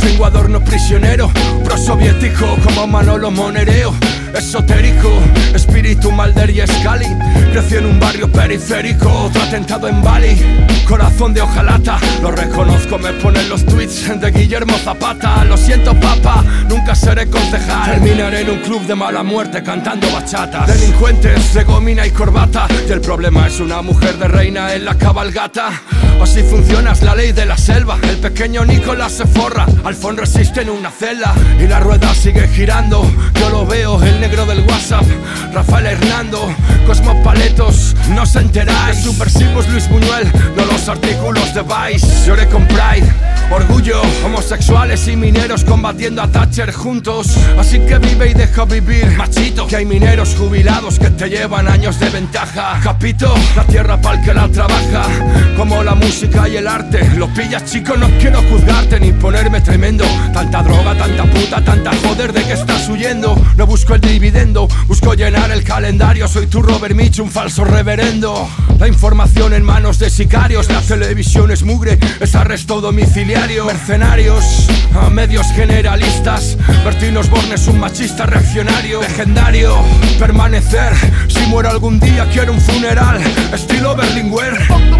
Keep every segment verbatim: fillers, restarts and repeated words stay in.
Tengo adorno prisionero, prosoviético como Manolo Monereo. Esotérico, espíritu Mulder y Scully. Crecí en un barrio periférico, otro atentado en Bali. Corazón de hojalata, lo reconozco, me ponen los tweets de Guillermo Zapata. Lo siento papa, nunca seré concejal. Terminaré en un club de mala muerte cantando bachatas. Delincuentes de gomina y corbata. Y el problema es una mujer de reina en la cabalgata. Así funciona, es la ley de la selva. El pequeño Nicolás se forra, Alfón resiste en una celda. Y la rueda sigue girando, yo lo veo, el negro del WhatsApp, Rafael Hernando, Cosmo Paletos, no os enteráis. Subversivos Luis Buñuel, no los artículos de Vice. Lloré con Pride, orgullo, homosexuales y mineros combatiendo a Thatcher juntos. Así que vive y deja vivir, machito. Que hay mineros jubilados que te llevan años de ventaja. Capito, la tierra pa'l que la trabaja. Como la música y el arte, lo pillas chico, no quiero juzgarte ni ponerme tremendo. Tanta droga, tanta puta, tanta joder, ¿de qué estás huyendo? No busco el dividendo, busco llenar el calendario. Soy tu Robert Mitch, un falso reverendo. La información en manos de sicarios, la televisión es mugre, es arresto domiciliario. Mercenarios, a medios generalistas. Bertín Osborne es un machista reaccionario. Legendario, permanecer, si muero algún día quiero un funeral estilo Berlinguer.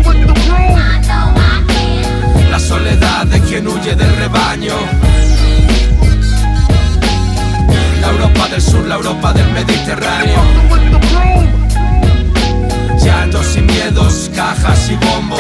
La soledad de quien huye del rebaño. La Europa del sur, la Europa del Mediterráneo. Llantos y miedos, cajas y bombos.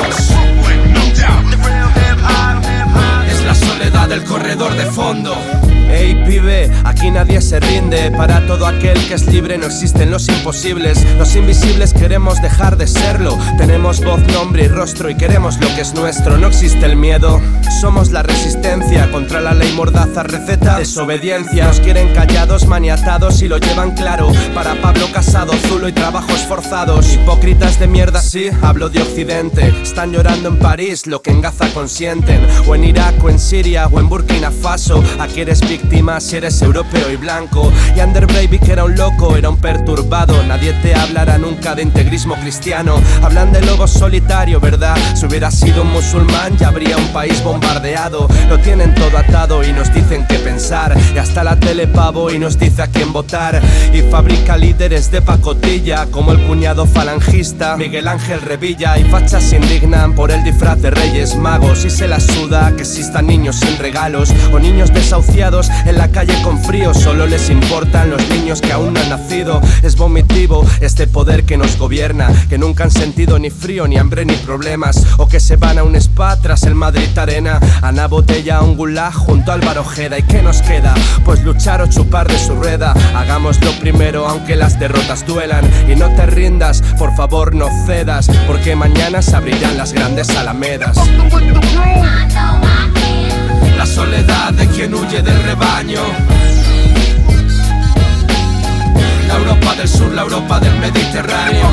Es la soledad del corredor de fondo. Ey pibe, aquí nadie se rinde. Para todo aquel que es libre no existen los imposibles. Los invisibles queremos dejar de serlo. Tenemos voz, nombre y rostro y queremos lo que es nuestro. No existe el miedo, somos la resistencia contra la ley mordaza, receta, desobediencia. Nos quieren callados, maniatados y lo llevan claro. Para Pablo Casado, Zulo y trabajos forzados. Hipócritas de mierda, sí, hablo de Occidente. Están llorando en París lo que en Gaza consienten. O en Irak, o en Siria, o en Burkina Faso. Aquí eres víctima si eres europeo y blanco. Y Ander Breivik era un loco, era un perturbado. Nadie te hablará nunca de integrismo cristiano. Hablan de lobo solitario, ¿verdad? Si hubiera sido un musulmán ya habría un país bombardeado. Lo tienen todo atado y nos dicen qué pensar. Y hasta la tele pavo y nos dice a quién votar. Y fabrica líderes de pacotilla como el cuñado falangista Miguel Ángel Revilla. Y fachas se indignan por el disfraz de Reyes Magos. Y se la suda que existan niños sin regalos o niños desahuciados en la calle con frío. Solo les importan los niños que aún no han nacido. Es vomitivo este poder que nos gobierna, que nunca han sentido ni frío, ni hambre, ni problemas. O que se van a un spa tras el Madrid Arena. Ana Botella a un gulag junto a Álvaro Ojeda. ¿Y qué nos queda? Pues luchar o chupar de su rueda. Hagámoslo primero aunque las derrotas duelan. Y no te rindas, por favor no cedas, porque mañana se abrirán las grandes alamedas. La soledad de quien huye del rebaño. La Europa del sur, la Europa del Mediterráneo.